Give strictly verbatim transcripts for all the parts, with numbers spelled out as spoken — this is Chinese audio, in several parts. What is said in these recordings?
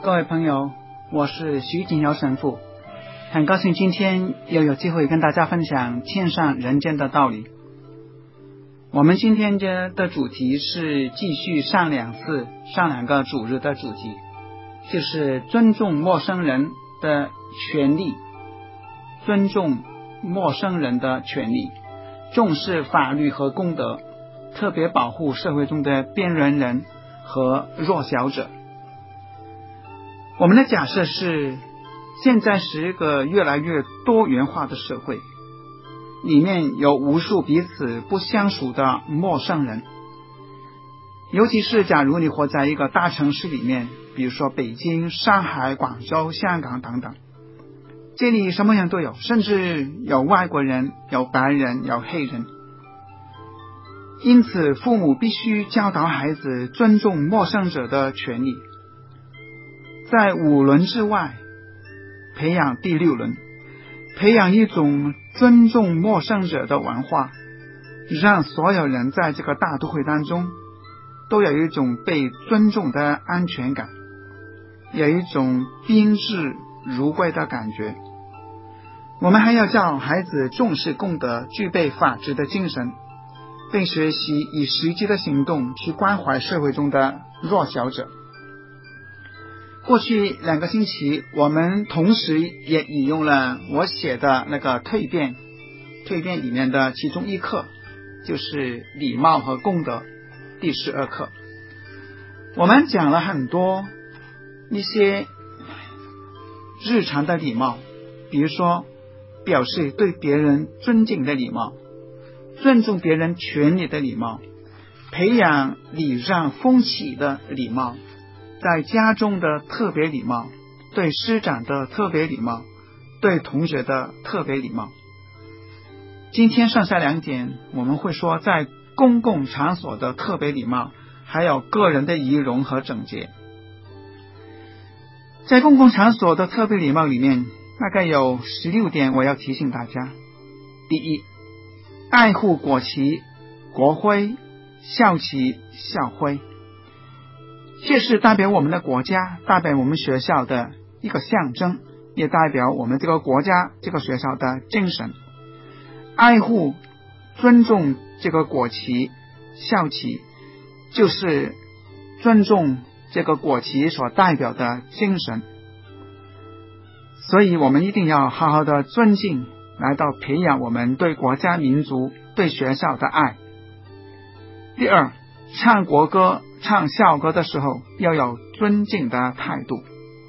各位朋友，我是徐锦尧神父，很高兴今天又有机会跟大家分享天上人间的道理。我们今天的主题是继续上两次上两个主日的主题，就是尊重陌生人的权利，尊重陌生人的权利，重视法律和公德，特别保护社会中的边缘人和弱小者。我们的假设是，现在是一个越来越多元化的社会，里面有无数彼此不相属的陌生人。尤其是假如你活在一个大城市里面，比如说北京、上海、广州、香港等等，这里什么人都有，甚至有外国人，有白人，有黑人。因此父母必须教导孩子尊重陌生者的权利，在五伦之外培养第六伦，培养一种尊重陌生者的文化，让所有人在这个大都会当中都有一种被尊重的安全感，有一种宾至如归的感觉。我们还要教孩子重视公德，具备法治的精神，并学习以实际的行动去关怀社会中的弱小者。过去两个星期，我们同时也引用了我写的那个蜕变蜕变里面的其中一课，就是礼貌和公德，第十二课。我们讲了很多一些日常的礼貌，比如说表示对别人尊敬的礼貌，尊重别人权利的礼貌，培养礼让风气的礼貌，在家中的特别礼貌，对师长的特别礼貌，对同学的特别礼貌。今天剩下两点，我们会说在公共场所的特别礼貌，还有个人的仪容和整洁。在公共场所的特别礼貌里面，大概有十六点我要提醒大家。第一，爱护国旗、国徽、校旗、校徽，这是代表我们的国家，代表我们学校的一个象征，也代表我们这个国家这个学校的精神。爱护尊重这个国旗、校旗，就是尊重这个国旗所代表的精神，所以我们一定要好好的尊敬，来到培养我们对国家民族对学校的爱。第二，唱国歌唱校歌的时候要有尊敬的态度。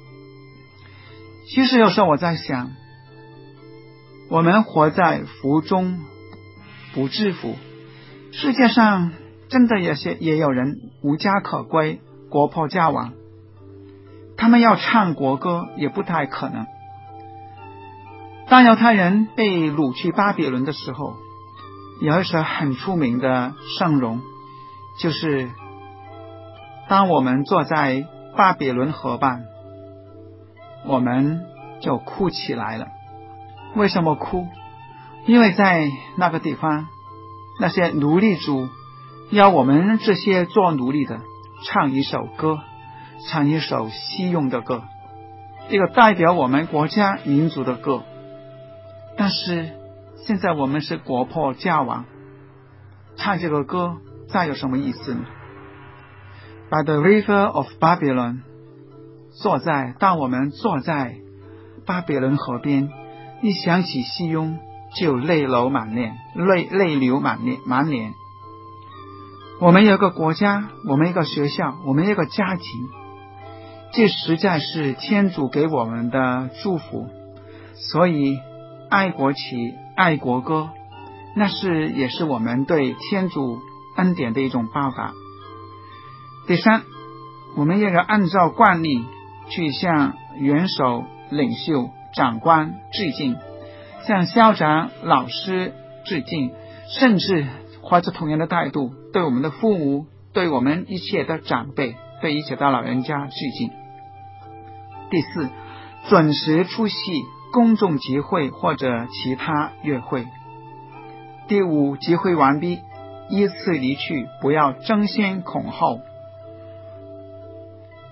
其实有时候我在想，我们活在福中不知福，世界上真的有些也有人无家可归，国破家亡，他们要唱国歌也不太可能。当犹太人被掳去巴比伦的时候，有一首很出名的圣咏，就是当我们坐在巴比伦河畔，我们就哭起来了。为什么哭？因为在那个地方，那些奴隶主要我们这些做奴隶的唱一首歌，唱一首西用的歌，这个代表我们国家民族的歌。但是现在我们是国破家亡，唱这个歌再有什么意思呢？ By the river of Babylon， 坐在当我们坐在巴比伦河边，一想起西雍就泪流满面，泪泪流满面满脸。我们有个国家，我们一个学校，我们一个家庭，这实在是天主给我们的祝福。所以爱国旗、爱国歌，那是也是我们对天主恩典的一种报答。第三，我们也要按照惯例去向元首、领袖、长官致敬，向校长、老师致敬，甚至怀着同样的态度对我们的父母，对我们一切的长辈，对一切的老人家致敬。第四，准时出席公众集会或者其他约会。第五，集会完毕依次离去，不要争先恐后。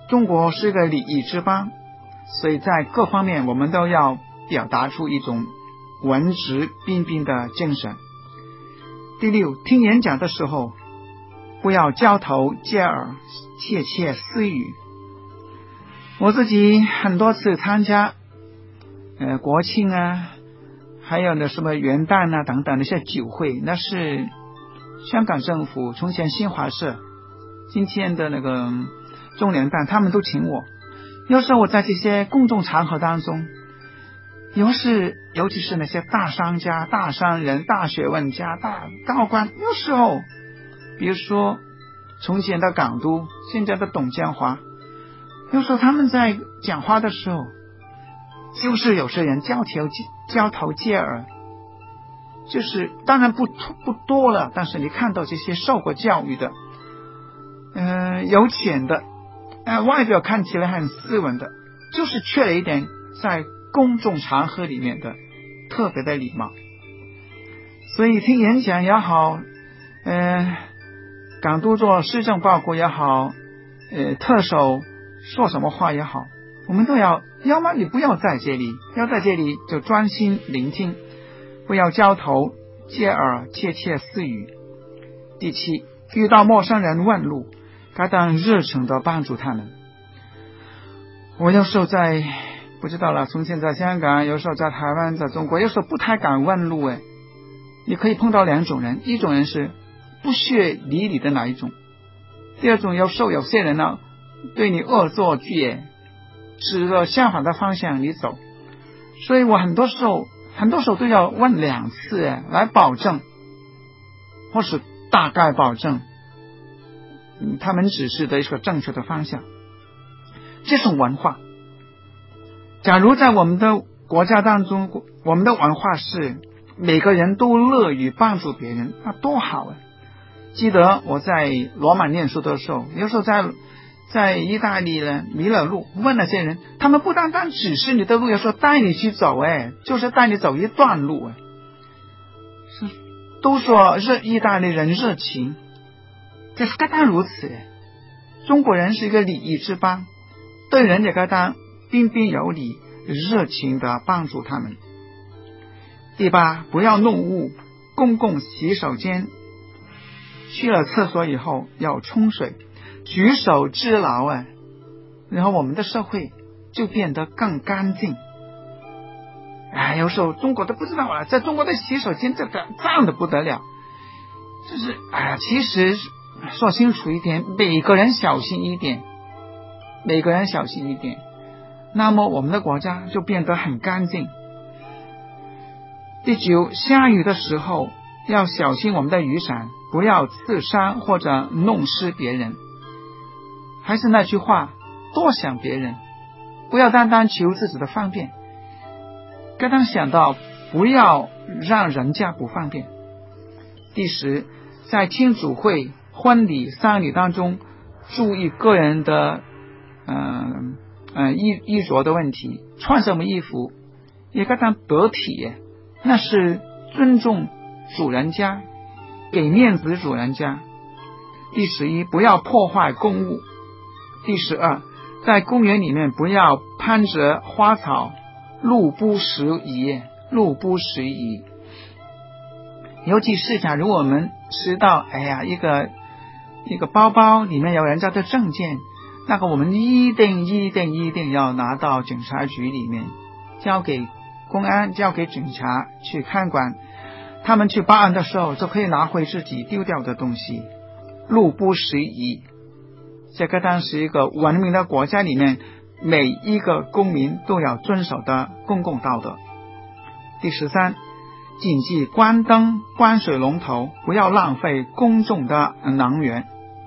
中国是个礼仪之邦，所以在各方面我们都要表达出一种文质彬彬的精神。第六，听演讲的时候不要交头接耳，窃窃私语。我自己很多次参加呃国庆啊，还有呢什么元旦啊等等那些酒会，那是香港政府从前新华社今天的那个中联办他们都请我。有时候我在这些公众场合当中，有时尤其是那些大商家、大商人、大学问家、大高官，有时候比如说从前的港督，现在的董建华，有时候他们在讲话的时候，就是有些人交头交头接耳，就是当然不不多了，但是你看到这些受过教育的呃有钱的呃外表看起来很斯文的，就是缺了一点在公众场合里面的特别的礼貌。所以听演讲也好，呃港督做施政报告也好，呃特首说什么话也好，我们都要，要么你不要在这里，要在这里就专心聆听，不要交头接耳，窃窃私语。第七，遇到陌生人问路，该当热情的帮助他们。我有时候在不知道了，从前在香港，有时候在台湾，在中国，有时候不太敢问路。诶，你可以碰到两种人，一种人是不屑理你的那一种，第二种有时候有些人呢对你恶作剧，指着相反的方向你走。所以我很多时候很多时候都要问两次来保证，或是大概保证嗯他们指示的一个正确的方向。这种文化，假如在我们的国家当中，我们的文化是每个人都乐于帮助别人，那多好啊！记得我在罗马念书的时候，有时候在在意大利呢迷了路，问那些人，他们不单单指示你的路，有时候带你去走，哎，就是带你走一段路，哎，是都说热意大利人热情，这是该当如此。中国人是一个礼仪之邦，对人也该当彬彬有礼，热情的帮助他们。第八，不要弄污公共洗手间，去了厕所以后要冲水，举手之劳啊，然后我们的社会就变得更干净。哎，有时候中国都不知道了，在中国的洗手间这个脏的不得了，就是哎呀，其实说清楚一点，每个人小心一点，每个人小心一点，那么我们的国家就变得很干净。第九，下雨的时候要小心我们的雨伞，不要刺伤或者弄湿别人。还是那句话，多想别人，不要单单求自己的方便，该当想到不要让人家不方便。第十，在庆祝会、婚礼、丧礼当中，注意个人的嗯嗯衣衣着的问题，穿什么衣服也该当得体，那是尊重主人家，给面子主人家。第十一，不要破坏公物。第十二，在公园里面不要攀折花草，路不拾遗，路不拾遗。尤其是假如我们知道，哎呀，一个一个包包里面有人家的证件，那个我们一定一定一定要拿到警察局里面，交给公安，交给警察去看管，他们去报案的时候就可以拿回自己丢掉的东西。路不拾遗，这个当是一个文明的国家里面每一个公民都要遵守的公共道德。第十三，谨记关灯关水龙头，不要浪费公众的能源。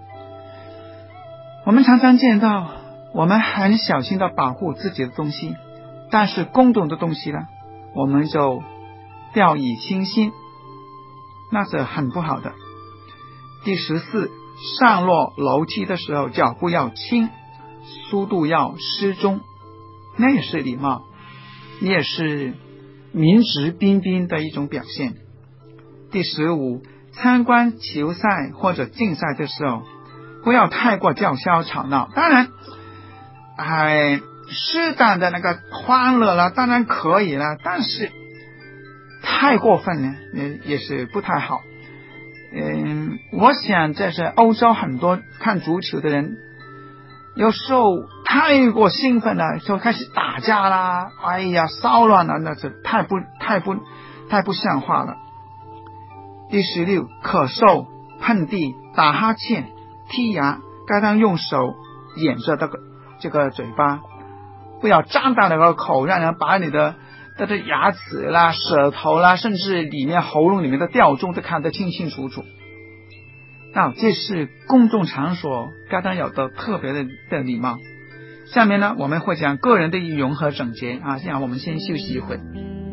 我们常常见到我们很小心的保护自己的东西，但是公众的东西呢，我们就掉以轻心，那是很不好的。第十四，上落楼梯的时候脚步要轻，速度要适中，那也是礼貌，你也是民质彬彬的一种表现。第十五，参观球赛或者竞赛的时候不要太过叫嚣吵闹，当然哎，适当的那个欢乐了，当然可以了，但是太过分呢，也也是不太好。嗯，我想这是欧洲很多看足球的人，有时候太过兴奋了，就开始打架啦，哎呀，骚乱了，那是太不太不太不像话了。第十六，咳嗽、碰地、打哈欠、剔牙，该当用手掩着这个这个嘴巴，不要张大那个口，让人把你的的这牙齿啦、舌头啦，甚至里面喉咙里面的吊钟都看得清清楚楚。那这是公众场所该当有的特别的的礼貌。下面呢，我们会讲个人的仪容和整洁啊，这样我们先休息一会。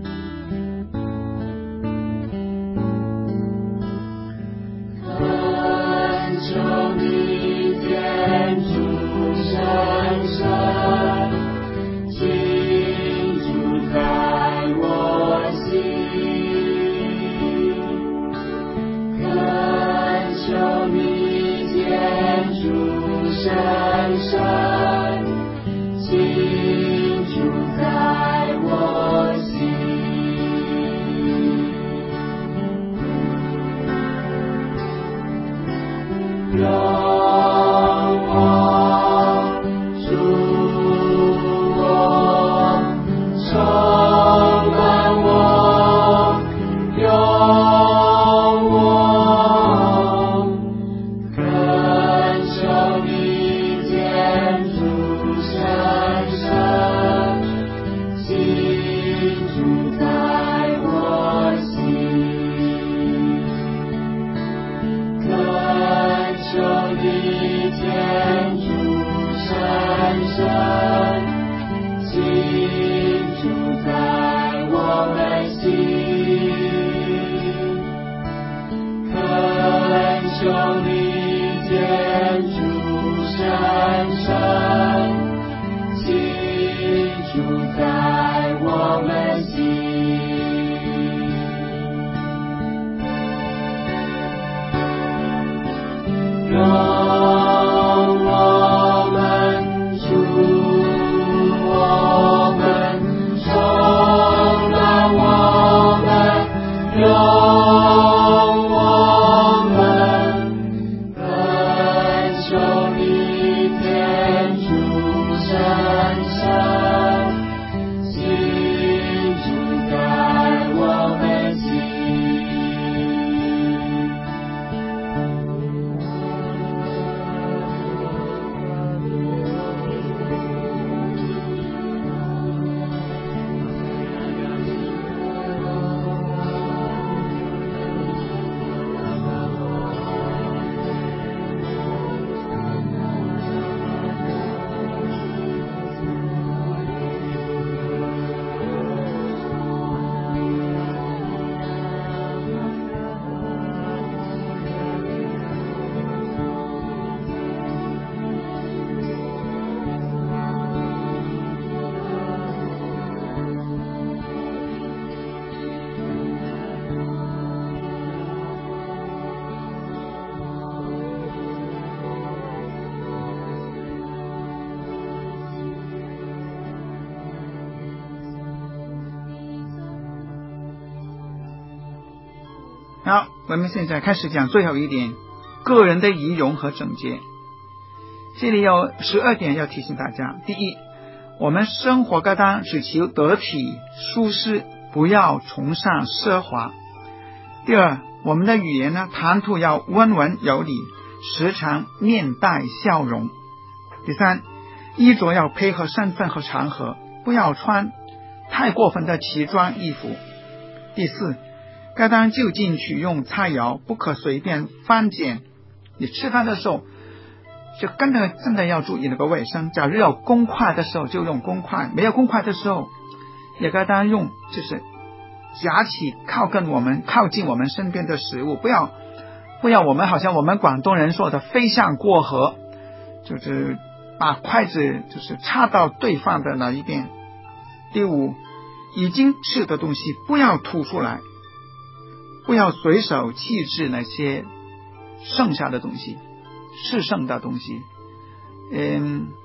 好，我们现在开始讲最后一点，个人的仪容和整洁。这里有十二点要提醒大家。第一，我们生活该当只求得体舒适，不要崇尚奢华。第二，我们的语言呢，谈吐要温文有礼，时常面带笑容。第三，衣着要配合身份和场合，不要穿太过分的奇装异服。第四，该当就近取用菜肴，不可随便翻捡。你吃饭的时候就真的真的要注意那个卫生，假如有公筷的时候就用公筷，没有公筷的时候也该当用就是夹起靠近我们靠近我们身边的食物，不要不要我们好像我们广东人说的飞象过河，就是把筷子就是插到对方的那一边。第五，已经吃的东西不要吐出来，不要随手弃置那些剩下的东西，吃剩的东西。嗯，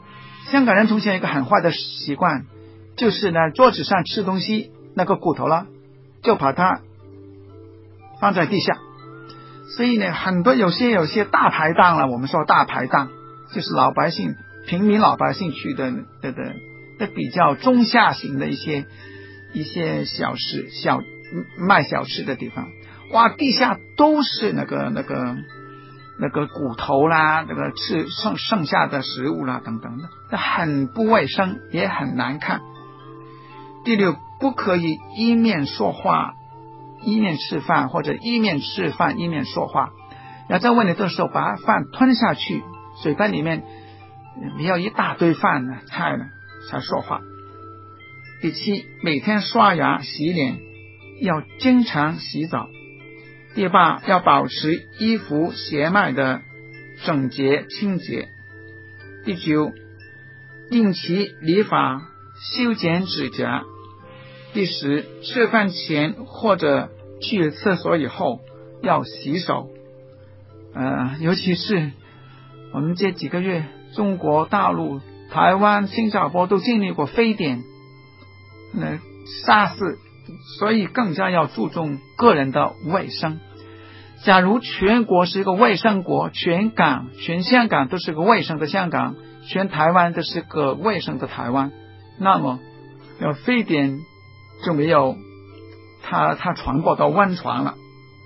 香港人从前有一个很坏的习惯，就是呢桌子上吃东西那个骨头了，就把它放在地下。所以呢，很多有些有些大排档了，我们说大排档就是老百姓平民老百姓去的的的的比较中下型的一些一些小吃小卖小吃的地方，哇，地下都是那个那个那个骨头啦，那个吃剩剩下的食物啦等等的，很不卫生，也很难看。第六，不可以一面说话一面吃饭，或者一面吃饭一面说话，要在问你的时候把饭吞下去，嘴巴里面不要一大堆饭呢菜呢才说话。第七，每天刷牙洗脸，要经常洗澡。第八，要保持衣服鞋脉的整洁清洁。第九，定期理发修剪指甲。第十，吃饭前或者去厕所以后要洗手。呃，尤其是我们这几个月，中国大陆、台湾、新加坡都经历过非典、呃、SARS，所以更加要注重个人的卫生。假如全国是一个卫生国，全港全香港都是个卫生的香港，全台湾都是个卫生的台湾，那么要非典就没有它它传播到温床了。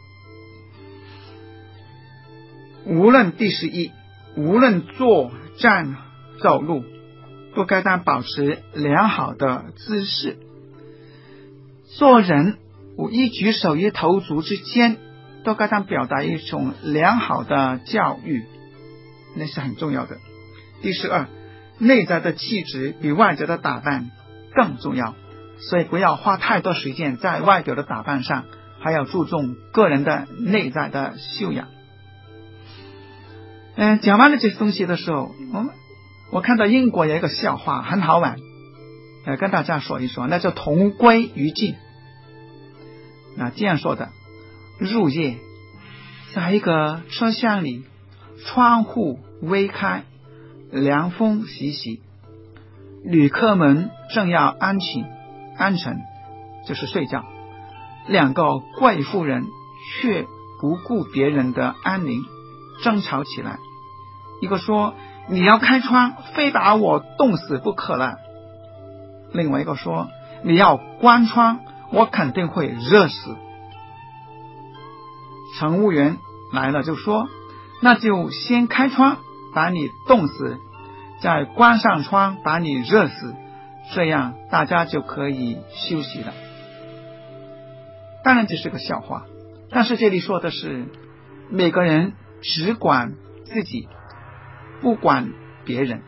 无论第十一，无论坐站走路，都该当保持良好的姿势。做人无一举手一投足之间，都该当表达一种良好的教育，那是很重要的。第十二，内在的气质比外在的打扮更重要，所以不要花太多时间在外表的打扮上，还要注重个人的内在的修养。嗯，讲完了这些东西的时候，嗯，我看到英国有一个笑话很好玩，呃，跟大家说一说，那叫同归于尽。那这样说的：入夜，在一个车厢里，窗户微开，凉风习习，旅客们正要安寝安沉，就是睡觉，两个贵妇人却不顾别人的安宁，争吵起来。一个说：你要开窗，非把我冻死不可了。另外一个说：你要关窗，我肯定会热死。乘务员来了就说：那就先开窗把你冻死，再关上窗把你热死，这样大家就可以休息了。当然这是个笑话，但是这里说的是每个人只管自己，不管别人。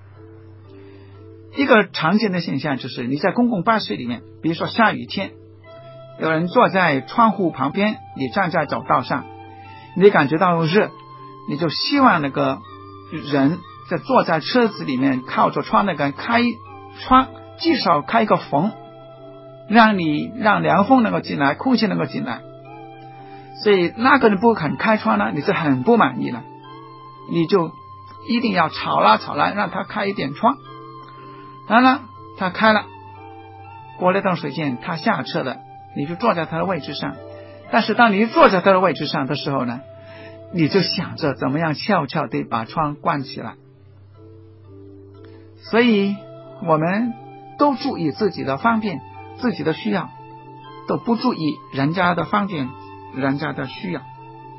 一个常见的现象就是你在公共巴士里面，比如说下雨天，有人坐在窗户旁边，你站在走道上，你感觉到热，你就希望那个人在坐在车子里面靠着窗那个开窗，至少开一个缝，让你让凉风能够进来，空气能够进来。所以那个人不肯开窗呢，你是很不满意了，你就一定要吵啦吵啦，让他开一点窗。当然了，他开了，过了一段时间他下车了，你就坐在他的位置上。但是当你坐在他的位置上的时候呢，你就想着怎么样悄悄地把窗关起来。所以我们都注意自己的方便，自己的需要，都不注意人家的方便，人家的需要。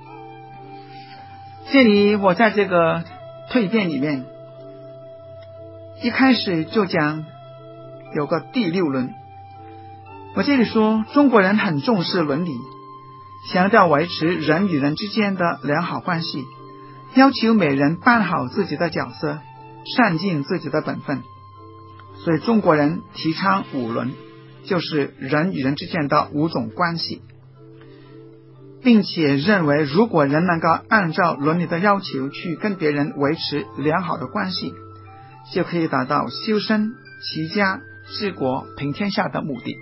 这里我在这个蜕变里面一开始就讲有个第六伦。我这里说中国人很重视伦理，强调维持人与人之间的良好关系，要求每人扮好自己的角色，善尽自己的本分。所以中国人提倡五伦，就是人与人之间的五种关系，并且认为如果人能够按照伦理的要求去跟别人维持良好的关系，就可以达到修身齐家治国平天下的目的。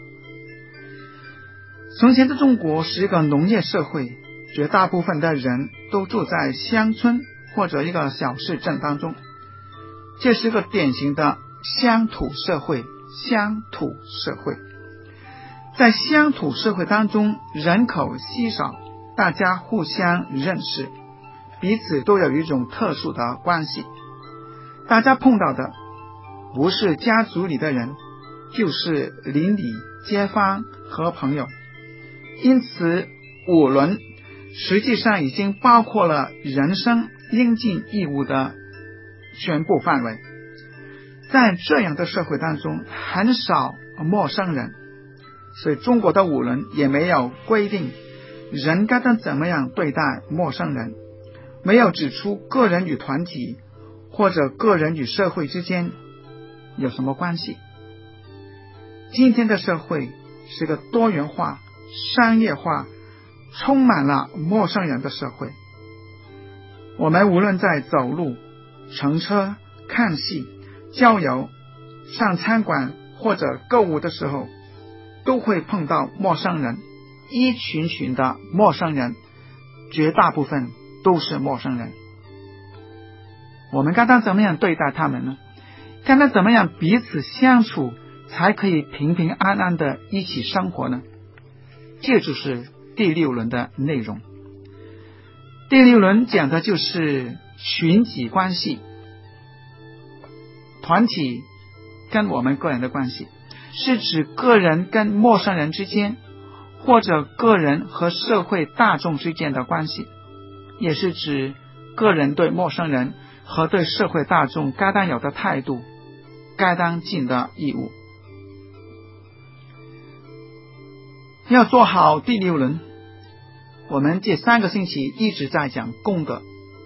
从前的中国是一个农业社会，绝大部分的人都住在乡村或者一个小市镇当中， 这是个典型的乡土社会。乡土社会，在乡土社会当中，人口稀少，大家互相认识，彼此都有一种特殊的关系。大家碰到的不是家族里的人，就是邻里、街坊和朋友。因此五伦实际上已经包括了人生应尽义务的全部范围。在这样的社会当中，很少陌生人，所以中国的五伦也没有规定人该当怎么样对待陌生人，没有指出个人与团体或者个人与社会之间有什么关系。今天的社会是个多元化、商业化、充满了陌生人的社会。我们无论在走路、乘车、看戏、郊游、上餐馆或者购物的时候，都会碰到陌生人，一群群的陌生人，绝大部分都是陌生人。我们该当怎么样对待他们呢？该当怎么样彼此相处，才可以平平安安的一起生活呢？这就是第六轮的内容。第六轮讲的就是群体关系，团体跟我们个人的关系，是指个人跟陌生人之间，或者个人和社会大众之间的关系，也是指个人对陌生人和对社会大众该当有的态度，该当尽的义务。要做好第六轮，我们这三个星期一直在讲公德，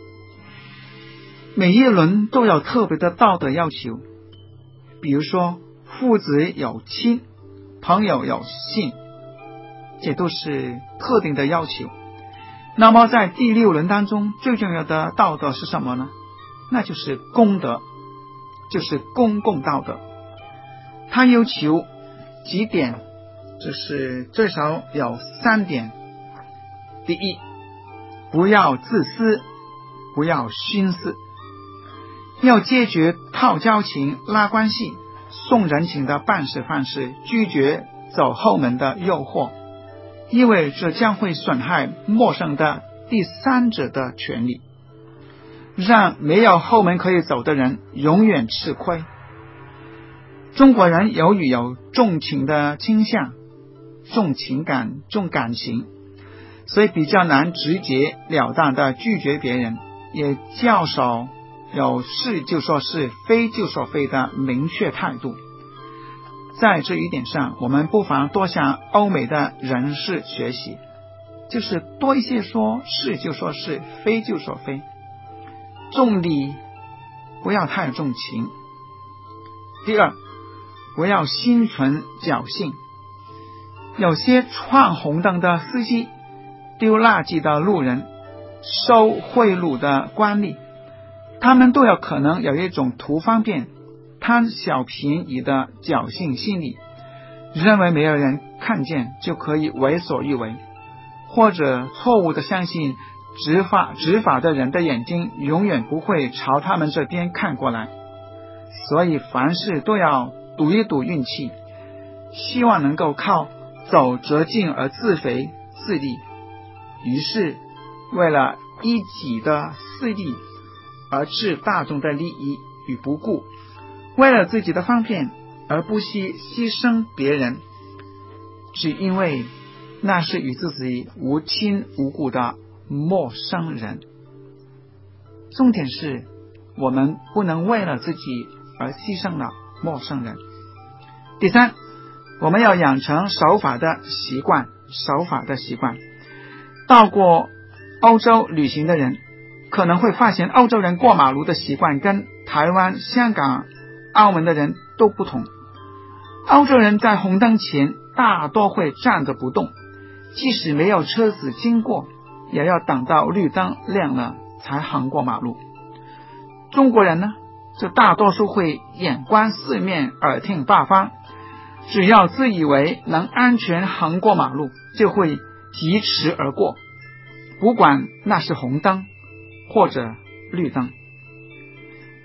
每一轮都有特别的道德要求，比如说父子有亲，朋友有信，这都是特定的要求。那么在第六轮当中，最重要的道德是什么呢？那就是公德，就是公共道德。它要求几点，就是最少有三点。第一，不要自私，不要徇私，要解决套交情、拉关系、送人情的办事方式，拒绝走后门的诱惑，因为这将会损害陌生的第三者的权利，让没有后门可以走的人永远吃亏。中国人由于有重情的倾向，重情感、重感情，所以比较难直截了当的拒绝别人，也较少有是就说是，非就说非的明确态度。在这一点上，我们不妨多向欧美的人士学习，就是多一些说是就说是，非就说非，重理不要太重情。第二，不要心存侥幸，有些闯红灯的司机、丢垃圾的路人、收贿赂的官吏，他们都有可能有一种图方便、贪小便宜的侥幸心理，认为没有人看见就可以为所欲为，或者错误的相信执法执法的人的眼睛永远不会朝他们这边看过来，所以凡事都要赌一赌运气，希望能够靠走捷径而自肥自利。于是为了一己的私利而置大众的利益与不顾，为了自己的方便而不惜牺牲别人，只因为那是与自己无亲无故的陌生人。重点是我们不能为了自己而牺牲了陌生人。第三，我们要养成守法的习惯，守法的习惯。到过欧洲旅行的人可能会发现，欧洲人过马路的习惯跟台湾、香港、澳门的人都不同。欧洲人在红灯前大多会站着不动，即使没有车子经过，也要等到绿灯亮了才横过马路。中国人呢，就大多数会眼观四面，耳听八方，只要自以为能安全横过马路，就会疾驰而过，不管那是红灯或者绿灯。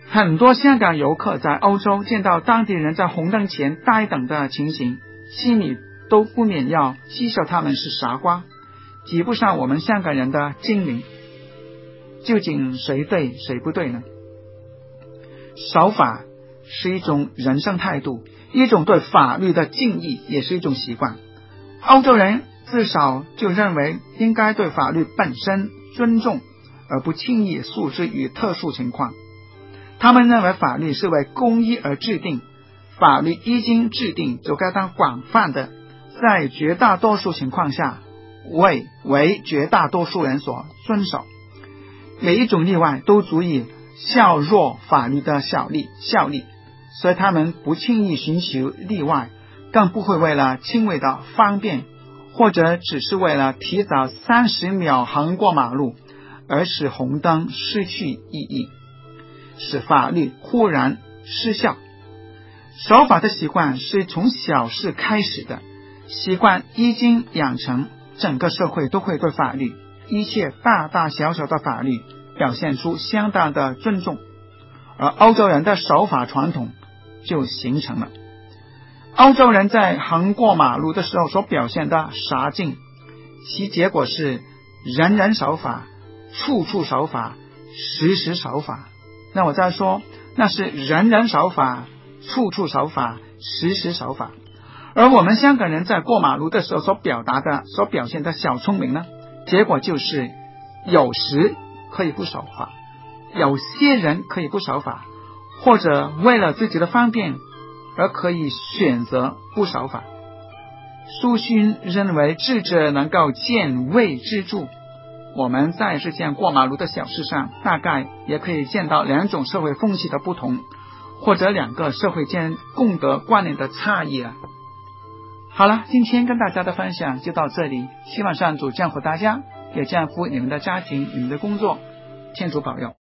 很多香港游客在欧洲见到当地人在红灯前呆等的情形，心里都不免要讥笑他们是傻瓜，及不上我们香港人的精明。究竟谁对谁不对呢？守法是一种人生态度，一种对法律的敬意，也是一种习惯。欧洲人自小就认为应该对法律本身尊重，而不轻易诉之于特殊情况。他们认为法律是为公义而制定，法律一经制定就该当广泛的，在绝大多数情况下为为绝大多数人所遵守，每一种例外都足以削弱法律的效力效力，所以他们不轻易寻求例外，更不会为了轻微的方便，或者只是为了提早三十秒横过马路而使红灯失去意义，使法律忽然失效。守法的习惯是从小事开始的，习惯一经养成，整个社会都会对法律，一切大大小小的法律表现出相当的尊重，而欧洲人的守法传统就形成了。欧洲人在横过马路的时候所表现的傻劲，其结果是人人守法，处处守法，时时守法。那我再说，那是人人守法，处处守法，时时守法。而我们香港人在过马路的时候所表达的所表现的小聪明呢，结果就是有时可以不守法，有些人可以不守法，或者为了自己的方便而可以选择不守法。苏洵认为智者能够见微知著，我们在这件过马路的小事上，大概也可以见到两种社会风气的不同，或者两个社会间共得观念的差异了。好了，今天跟大家的分享就到这里，希望上主降福大家，也降福你们的家庭，你们的工作，天主保佑。